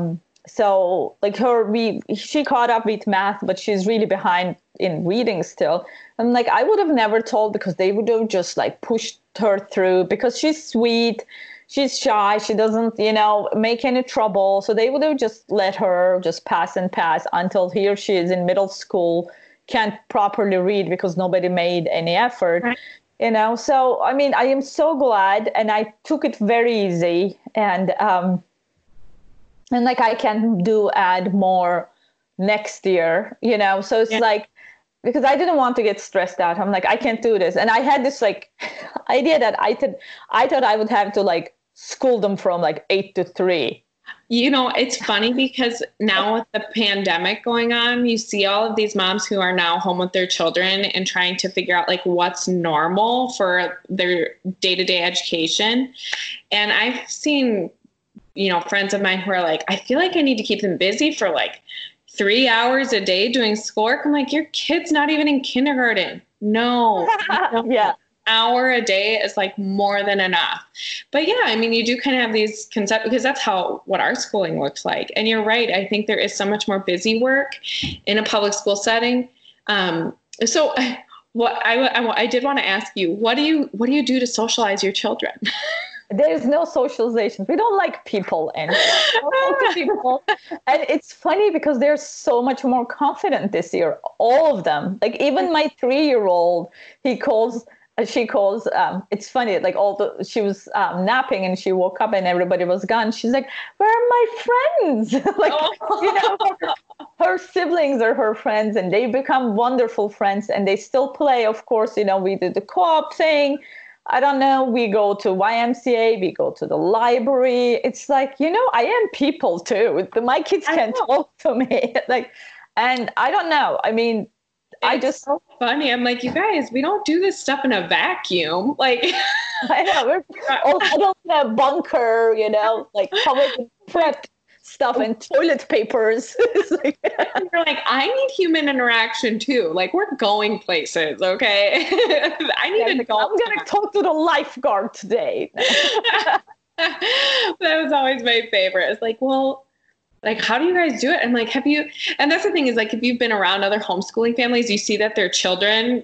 so like she caught up with math, but she's really behind in reading still. And like, I would have never told because they would have just like pushed her through because she's sweet. She's shy. She doesn't, make any trouble. So they would have just let her just pass until he or she is in middle school, can't properly read because nobody made any effort, right. So, I mean, I am so glad. And I took it very easy. And like I can add more next year, so it's like, because I didn't want to get stressed out. I'm like, I can't do this. And I had this like idea that I thought I would have to like school them from like 8 to 3. It's funny because now with the pandemic going on, you see all of these moms who are now home with their children and trying to figure out like what's normal for their day-to-day education. And I've seen friends of mine who are like, I feel like I need to keep them busy for like 3 hours a day doing schoolwork. I'm like, your kid's not even in kindergarten. No. Yeah. Hour a day is like more than enough. But yeah, I mean, you do kind of have these concepts because that's what our schooling looks like. And you're right. I think there is so much more busy work in a public school setting. So what I did want to ask you, what do you do to socialize your children? There's no socialization. We don't like people and people. And it's funny because they're so much more confident this year. All of them. Like even my 3-year-old, she calls, it's funny, like she was napping and she woke up and everybody was gone. She's like, where are my friends? Her siblings are her friends and they become wonderful friends and they still play. Of course, we did the co-op thing. I don't know. We go to YMCA. We go to the library. It's like, I am people too. My kids can talk to me. And I don't know. I mean, it's so funny. I'm like, you guys, we don't do this stuff in a vacuum. Like, I know. We're all huddled in a bunker, like covered in prep stuff and toilet papers. You're like, I need human interaction too. Like we're going places, okay? I need to go. I'm going to talk to the lifeguard today. That was always my favorite. It's like, well, Like, how do you guys do it? And like, and that's the thing is like, if you've been around other homeschooling families, you see that their children,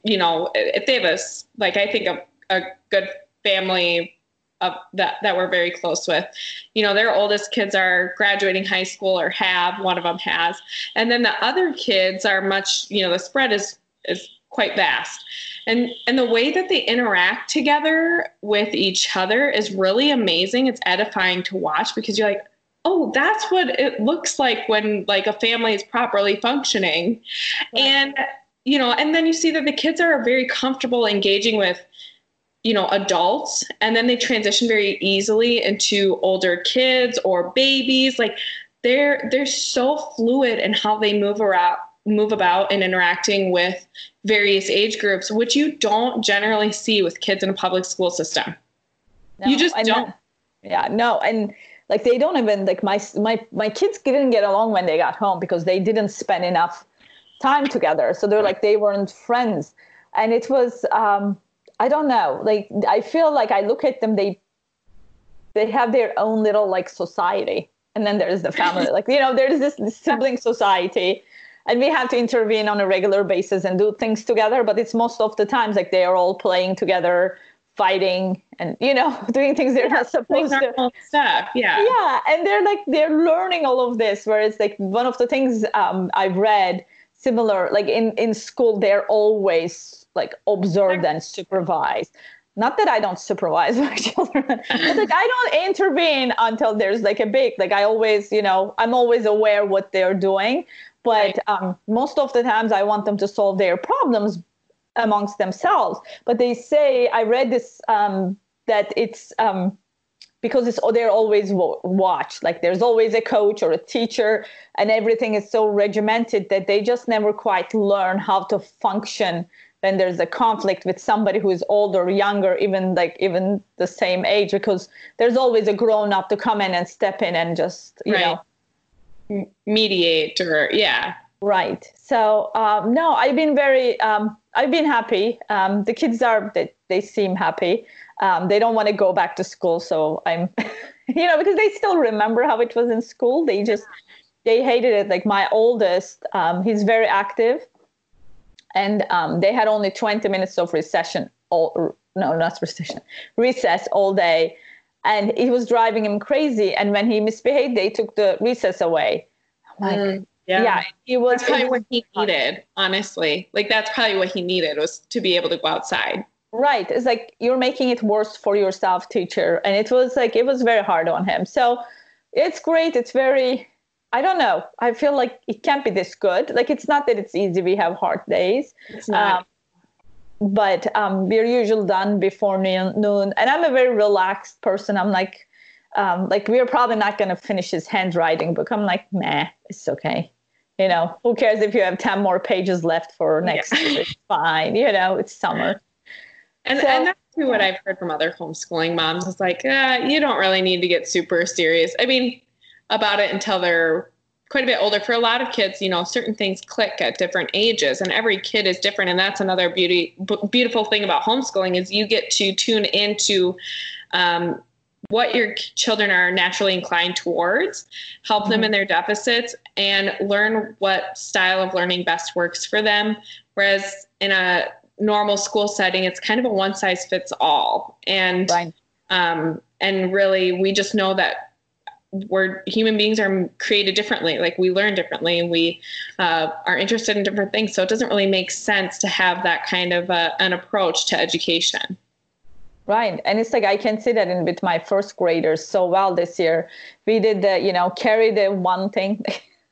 if they have like, I think a good family of that we're very close with, their oldest kids are graduating high school or one of them has. And then the other kids are much, the spread is quite vast. And the way that they interact together with each other is really amazing. It's edifying to watch because you're like, oh, that's what it looks like when like a family is properly functioning. Right. And, and then you see that the kids are very comfortable engaging with, adults, and then they transition very easily into older kids or babies. Like they're so fluid in how they move about and interacting with various age groups, which you don't generally see with kids in a public school system. No, you just don't. No. And like, they don't even like my kids didn't get along when they got home because they didn't spend enough time together. So they're like, they weren't friends. And it was, I don't know, like, I feel like I look at them, they have their own little like society. And then there's the family, like, there's this sibling society, and we have to intervene on a regular basis and do things together. But it's most of the times like they are all playing together, fighting, and, doing things they're not supposed to. Stuff. Yeah. Yeah. And they're learning all of this. Whereas like one of the things I've read similar, like in school, they're always like observed and supervised. Not that I don't supervise my children, but like I don't intervene until there's like a big, like I always, I'm always aware what they're doing. But most of the times I want them to solve their problems amongst themselves. But they say, I read this, that it's because they're always watched. Like there's always a coach or a teacher, and everything is so regimented that they just never quite learn how to function when there's a conflict with somebody who is older or younger, even the same age, because there's always a grown up to come in and step in and just, mediate or, yeah. Right. So, no, I've been I've been happy. The kids they seem happy. They don't want to go back to school. So I'm, because they still remember how it was in school. They hated it. Like my oldest, he's very active. And they had only 20 minutes of recess all day. And it was driving him crazy. And when he misbehaved, they took the recess away. I'm like, yeah, that's probably what he needed, honestly. Like, that's probably what he needed, was to be able to go outside. Right. It's like, you're making it worse for yourself, teacher. And it was very hard on him. So it's great. It's very... I don't know. I feel like it can't be this good. Like, it's not that it's easy. We have hard days. It's not. But we're usually done before noon. And I'm a very relaxed person. I'm like we're probably not going to finish his handwriting book. I'm like, nah, it's okay. Who cares if you have 10 more pages left for next year? It's fine. It's summer. And that's what I've heard from other homeschooling moms. It's like, you don't really need to get super serious. I mean, about it until they're quite a bit older. For a lot of kids, certain things click at different ages, and every kid is different. And that's another beautiful thing about homeschooling, is you get to tune into what your children are naturally inclined towards, help them in their deficits, and learn what style of learning best works for them. Whereas in a normal school setting, it's kind of a one size fits all. And, and really, we just know that human beings are created differently. Like, we learn differently, and we are interested in different things. So it doesn't really make sense to have that kind of an approach to education. Right. And it's like, I can see that with my first graders so well this year. We did carry the one thing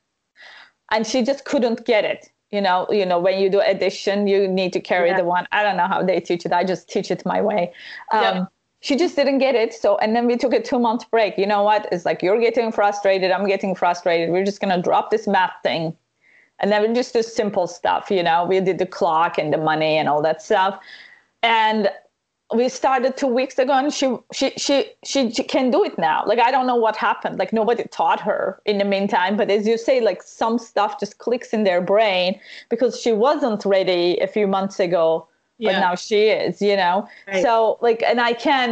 and she just couldn't get it. When you do addition, you need to carry the one. I don't know how they teach it. I just teach it my way. She just didn't get it. So, and then we took a 2-month break. You know what? It's like, you're getting frustrated. I'm getting frustrated. We're just going to drop this math thing. And then we just do simple stuff. We did the clock and the money and all that stuff. And we started 2 weeks ago, and she can do it now. Like, I don't know what happened. Like, nobody taught her in the meantime. But as you say, like, some stuff just clicks in their brain, because she wasn't ready a few months ago. But now she is, Right. So like, and I can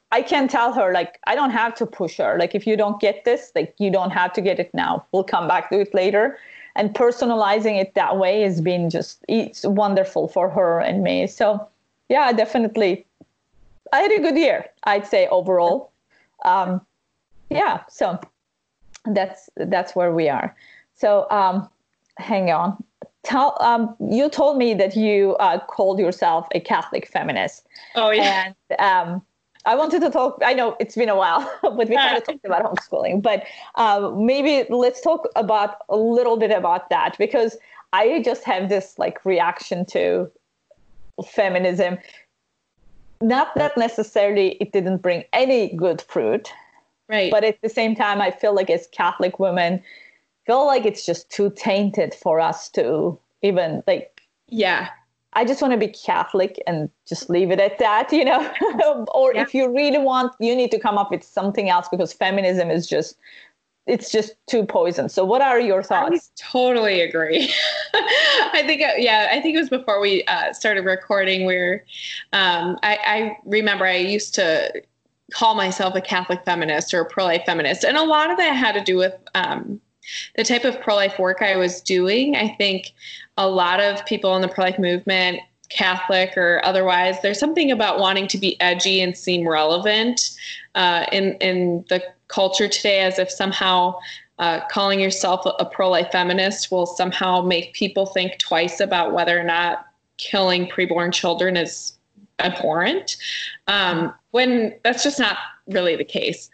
I can tell her, like, I don't have to push her. Like, if you don't get this, like, you don't have to get it now. We'll come back to it later. And personalizing it that way has been it's wonderful for her and me. So, yeah, definitely. I had a good year, I'd say, overall. Yeah, so that's where we are. So, hang on. You told me that you called yourself a Catholic feminist. Oh, yeah. And I wanted to talk, I know it's been a while, but we kind of talked about homeschooling, but maybe let's talk about a little bit about that, because I just have this like reaction to feminism. Not that necessarily it didn't bring any good fruit, right? But at the same time, I feel like as Catholic women, feel like it's just too tainted for us to even like, yeah. I just want to be Catholic and just leave it at that, you know, or if you really want, you need to come up with something else, because feminism is it's just too poison. So what are your thoughts? I totally agree. I think it was before we started recording where I remember I used to call myself a Catholic feminist or a pro-life feminist. And a lot of that had to do with the type of pro-life work I was doing. I think a lot of people in the pro-life movement, Catholic or otherwise, there's something about wanting to be edgy and seem relevant in the culture today, as if somehow calling yourself a pro-life feminist will somehow make people think twice about whether or not killing preborn children is abhorrent, when that's just not really the case.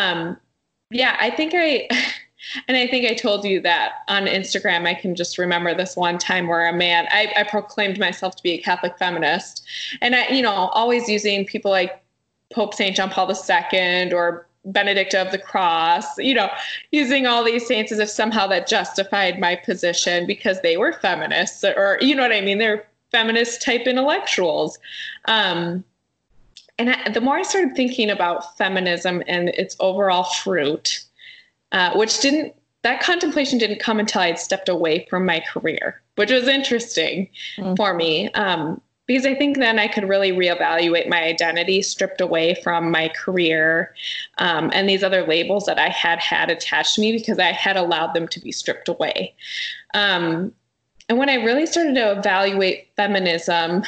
I think I told you that on Instagram. I can just remember this one time where I proclaimed myself to be a Catholic feminist, and always using people like Pope St. John Paul II or Benedicta of the Cross, using all these saints as if somehow that justified my position because they were feminists, or, you know what I mean? They're feminist type intellectuals. The more I started thinking about feminism and its overall fruit, that contemplation didn't come until I had stepped away from my career, which was interesting for me. Because I think then I could really reevaluate my identity, stripped away from my career, and these other labels that I had attached to me because I had allowed them to be stripped away. And when I really started to evaluate feminism,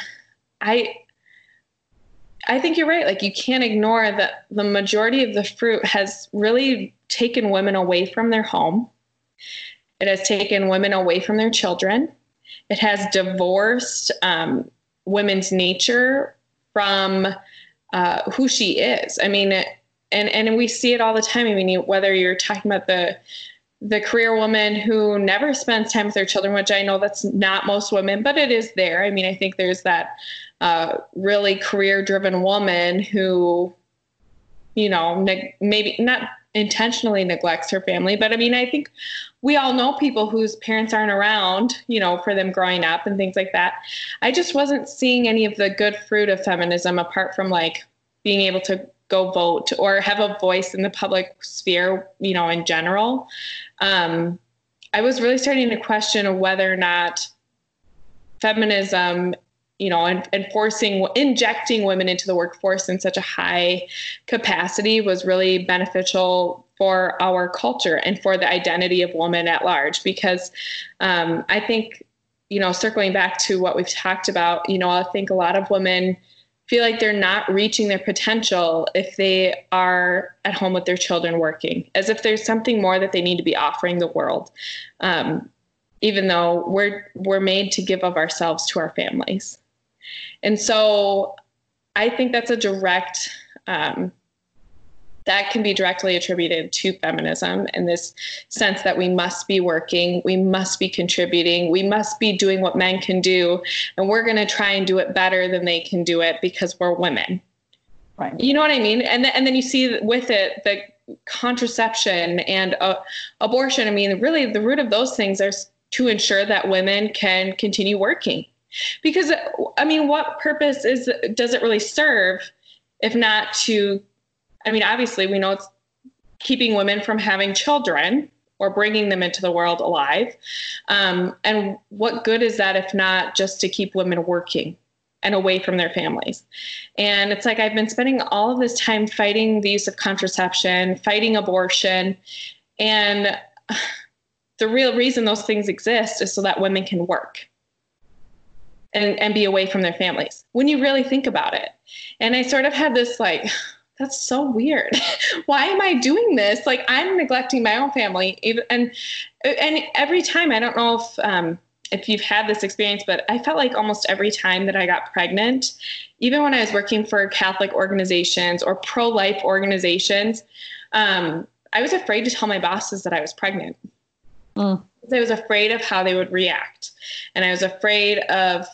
I think you're right. Like, you can't ignore that the majority of the fruit has really taken women away from their home. It has taken women away from their children. It has divorced women's nature from who she is. I mean, and we see it all the time. I mean, whether you're talking about the career woman who never spends time with their children, which I know that's not most women, but it is there. I mean, I think there's that really career-driven woman who, maybe not intentionally neglects her family. But I mean, I think we all know people whose parents aren't around, for them growing up and things like that. I just wasn't seeing any of the good fruit of feminism apart from like being able to go vote or have a voice in the public sphere, in general. I was really starting to question whether or not feminism, and injecting women into the workforce in such a high capacity was really beneficial for our culture and for the identity of women at large. Because I think, circling back to what we've talked about, I think a lot of women feel like they're not reaching their potential if they are at home with their children working, as if there's something more that they need to be offering the world, even though we're made to give of ourselves to our families. And so I think that's that can be directly attributed to feminism in this sense that we must be working, we must be contributing, we must be doing what men can do, and we're going to try and do it better than they can do it because we're women. Right. You know what I mean? And then you see with it the contraception and abortion. I mean, really the root of those things are to ensure that women can continue working. Because, I mean, what purpose does it really serve if not to, I mean, obviously we know it's keeping women from having children or bringing them into the world alive. And what good is that if not just to keep women working? and away from their families. And it's like, I've been spending all of this time fighting the use of contraception, fighting abortion. And the real reason those things exist is so that women can work and be away from their families, when you really think about it. And I sort of had this like, that's so weird. Why am I doing this? Like, I'm neglecting my own family. And every time, I don't know if you've had this experience, but I felt like almost every time that I got pregnant, even when I was working for Catholic organizations or pro-life organizations, I was afraid to tell my bosses that I was pregnant. I was afraid of how they would react. And I was afraid of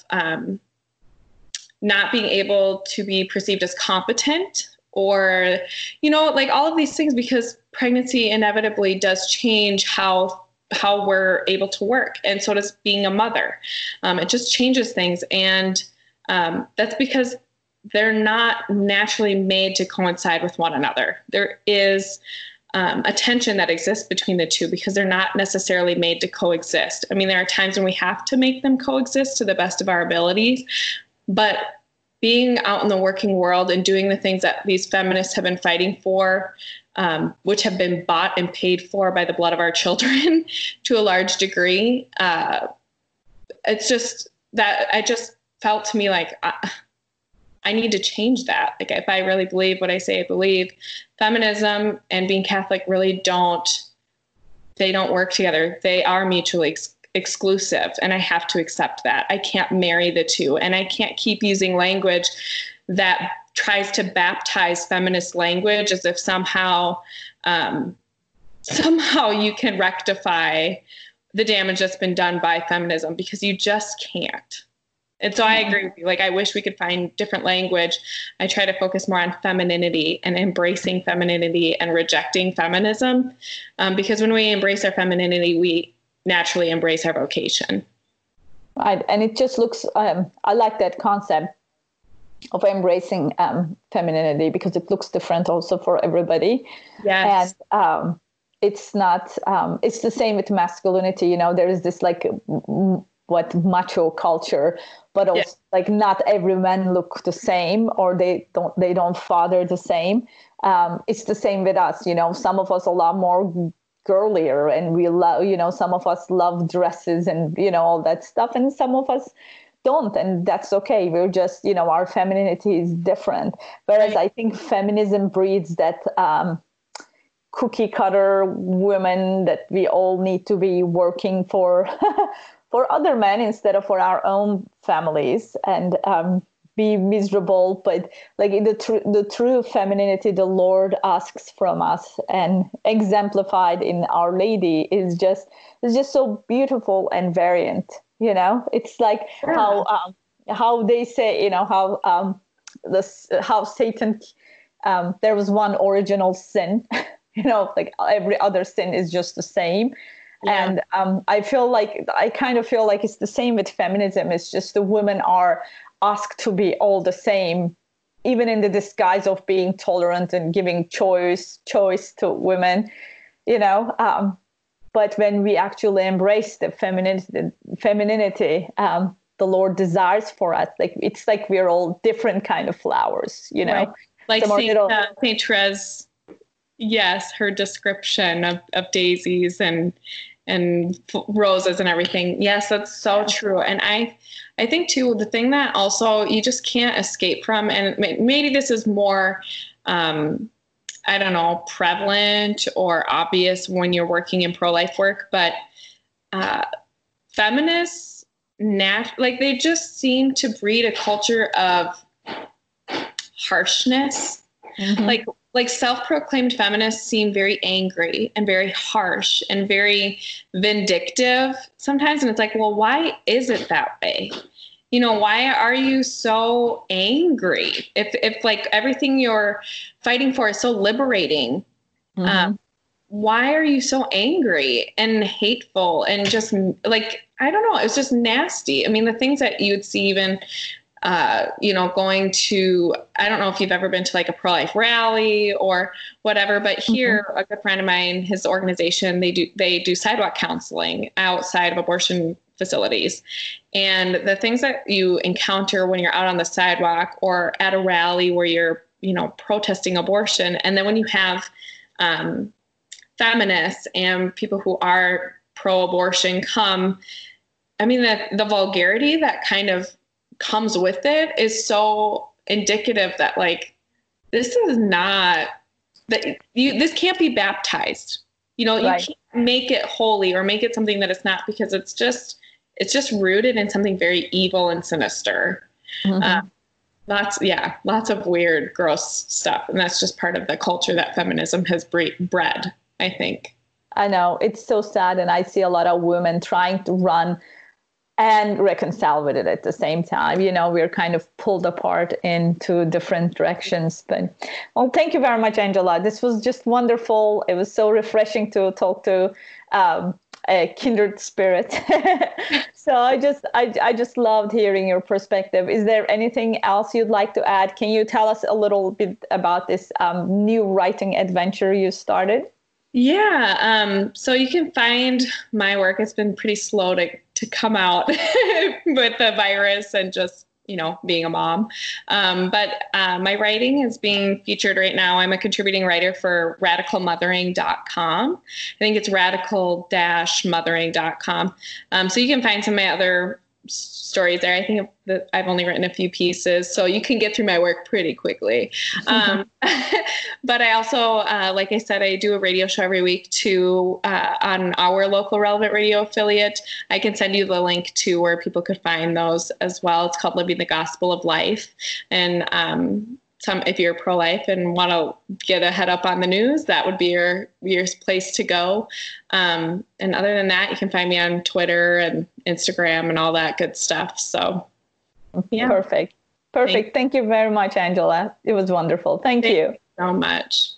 not being able to be perceived as competent, or, like all of these things, because pregnancy inevitably does change how we're able to work. And so does being a mother. It just changes things. And that's because they're not naturally made to coincide with one another. There is a tension that exists between the two because they're not necessarily made to coexist. I mean, there are times when we have to make them coexist to the best of our abilities, but being out in the working world and doing the things that these feminists have been fighting for, which have been bought and paid for by the blood of our children to a large degree, it's just that I just felt to me like I need to change that. Like, if I really believe what I say I believe, feminism and being Catholic really don't work together. They are mutually exclusive, and I have to accept that. I can't marry the two, and I can't keep using language that tries to baptize feminist language as if somehow you can rectify the damage that's been done by feminism, because you just can't. And so I agree with you. Like, I wish we could find different language. I try to focus more on femininity and embracing femininity and rejecting feminism, because when we embrace our femininity, we naturally embrace our vocation. Right. And it just looks, I like that concept of embracing femininity, because it looks different also for everybody. Yes. And it's not, it's the same with masculinity. There is this like macho culture, but also like not every man look the same, or they don't father the same. It's the same with us. Some of us a lot more girlier, and we love, some of us love dresses and, all that stuff. And some of us don't. And that's okay. We're just, our femininity is different. Whereas I think feminism breeds that cookie cutter women that we all need to be working for, for other men instead of for our own families, and be miserable. But like the true femininity the Lord asks from us and exemplified in Our Lady is just so beautiful and variant. It's like how they say, how Satan, there was one original sin, like every other sin is just the same. Yeah. And I kind of feel like it's the same with feminism. It's just the women are asked to be all the same, even in the disguise of being tolerant and giving choice to women, but when we actually embrace the femininity, the Lord desires for us, like it's like we're all different kind of flowers, Right. Like Saint Therese. Yes, her description of daisies and roses and everything. Yes, that's so true. And I think too, the thing that also you just can't escape from, and maybe this is more, prevalent or obvious when you're working in pro-life work, but feminists, they just seem to breed a culture of harshness. Mm-hmm. Like self-proclaimed feminists seem very angry and very harsh and very vindictive sometimes. And it's like, well, why is it that way? Why are you so angry? If like everything you're fighting for is so liberating, mm-hmm. Why are you so angry and hateful and just like, I don't know, it's just nasty. I mean, the things that you'd see even, going to, I don't know if you've ever been to like a pro-life rally or whatever, but here, mm-hmm. a good friend of mine, his organization, they do sidewalk counseling outside of abortion facilities. And the things that you encounter when you're out on the sidewalk or at a rally where you're, protesting abortion. And then when you have feminists and people who are pro-abortion come, the vulgarity that kind of comes with it is so indicative that this is not that this can't be baptized. You can't make it holy or make it something that it's not, because it's just rooted in something very evil and sinister. Mm-hmm. Lots of weird, gross stuff. And that's just part of the culture that feminism has bred, I think. I know, it's so sad. And I see a lot of women trying to run and reconcile with it at the same time. We're kind of pulled apart into different directions. But, well, thank you very much, Angela. This was just wonderful. It was so refreshing to talk to a kindred spirit. So I just loved hearing your perspective. Is there anything else you'd like to add? Can you tell us a little bit about this new writing adventure you started? Yeah. So you can find my work. It's been pretty slow to come out with the virus and just, being a mom. But my writing is being featured right now. I'm a contributing writer for radicalmothering.com. I think it's radical-mothering.com. So you can find some of my other stories there. I think that I've only written a few pieces, so you can get through my work pretty quickly. But I also, like I said, I do a radio show every week on our local relevant radio affiliate. I can send you the link to where people could find those as well. It's called Living the Gospel of Life. And if you're pro-life and want to get a head up on the news, that would be your place to go. And other than that, you can find me on Twitter and Instagram and all that good stuff. So, yeah. Perfect. Thank you very much, Angela. It was wonderful. Thank you so much.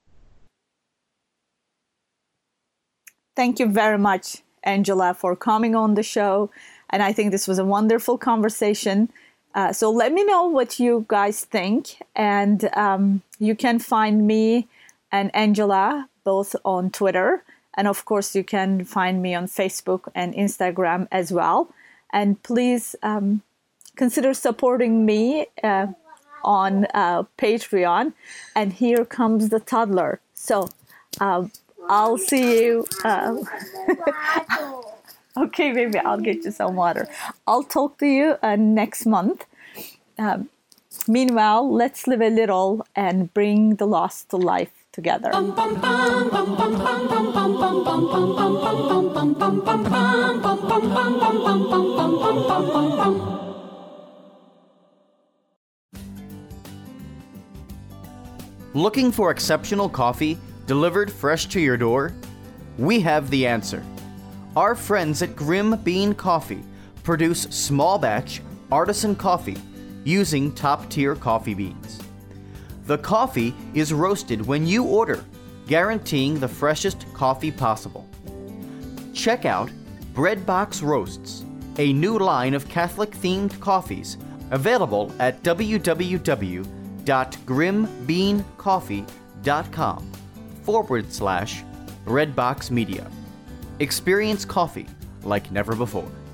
Thank you very much, Angela, for coming on the show. And I think this was a wonderful conversation. So let me know what you guys think. And you can find me and Angela both on Twitter. And of course, you can find me on Facebook and Instagram as well. And please consider supporting me on Patreon. And here comes the toddler. So I'll see you. Okay, baby, I'll get you some water. I'll talk to you next month. Meanwhile, let's live a little and bring the lost to life together. Looking for exceptional coffee delivered fresh to your door? We have the answer. Our friends at Grim Bean Coffee produce small batch artisan coffee using top-tier coffee beans. The coffee is roasted when you order, guaranteeing the freshest coffee possible. Check out Breadbox Roasts, a new line of Catholic-themed coffees available at www.grimbeancoffee.com/Breadbox Media. Experience coffee like never before.